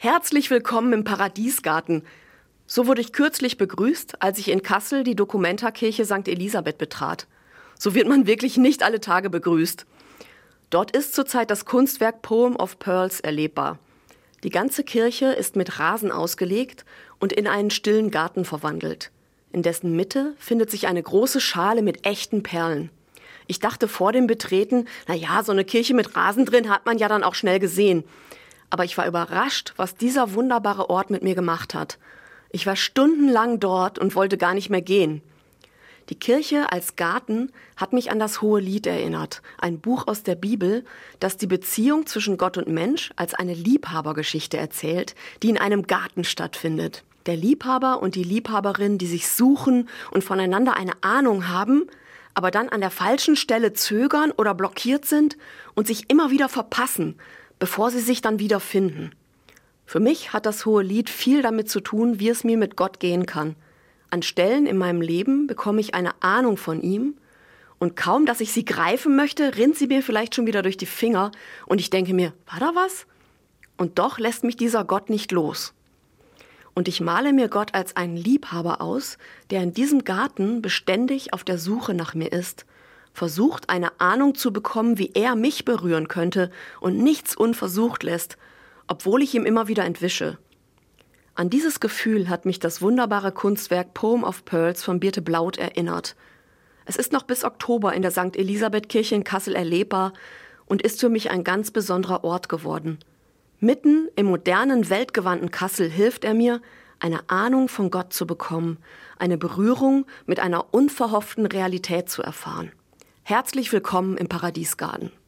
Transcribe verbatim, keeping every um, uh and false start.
Herzlich willkommen im Paradiesgarten. So wurde ich kürzlich begrüßt, als ich in Kassel die Documenta-Kirche Sankt Elisabeth betrat. So wird man wirklich nicht alle Tage begrüßt. Dort ist zurzeit das Kunstwerk Poem of Pearls erlebbar. Die ganze Kirche ist mit Rasen ausgelegt und in einen stillen Garten verwandelt. In dessen Mitte findet sich eine große Schale mit echten Perlen. Ich dachte vor dem Betreten, na ja, so eine Kirche mit Rasen drin hat man ja dann auch schnell gesehen. Aber ich war überrascht, was dieser wunderbare Ort mit mir gemacht hat. Ich war stundenlang dort und wollte gar nicht mehr gehen. Die Kirche als Garten hat mich an das Hohelied erinnert, ein Buch aus der Bibel, das die Beziehung zwischen Gott und Mensch als eine Liebhabergeschichte erzählt, die in einem Garten stattfindet. Der Liebhaber und die Liebhaberin, die sich suchen und voneinander eine Ahnung haben, aber dann an der falschen Stelle zögern oder blockiert sind und sich immer wieder verpassen, bevor sie sich dann wieder finden. Für mich hat das Hohelied viel damit zu tun, wie es mir mit Gott gehen kann. An Stellen in meinem Leben bekomme ich eine Ahnung von ihm und kaum, dass ich sie greifen möchte, rinnt sie mir vielleicht schon wieder durch die Finger und ich denke mir, war da was? Und doch lässt mich dieser Gott nicht los. Und ich male mir Gott als einen Liebhaber aus, der in diesem Garten beständig auf der Suche nach mir ist, versucht, eine Ahnung zu bekommen, wie er mich berühren könnte und nichts unversucht lässt, obwohl ich ihm immer wieder entwische. An dieses Gefühl hat mich das wunderbare Kunstwerk Poem of Pearls von Birte Blaut erinnert. Es ist noch bis Oktober in der Sankt Elisabeth-Kirche in Kassel erlebbar und ist für mich ein ganz besonderer Ort geworden. Mitten im modernen, weltgewandten Kassel hilft er mir, eine Ahnung von Gott zu bekommen, eine Berührung mit einer unverhofften Realität zu erfahren. Herzlich willkommen im Paradiesgarten.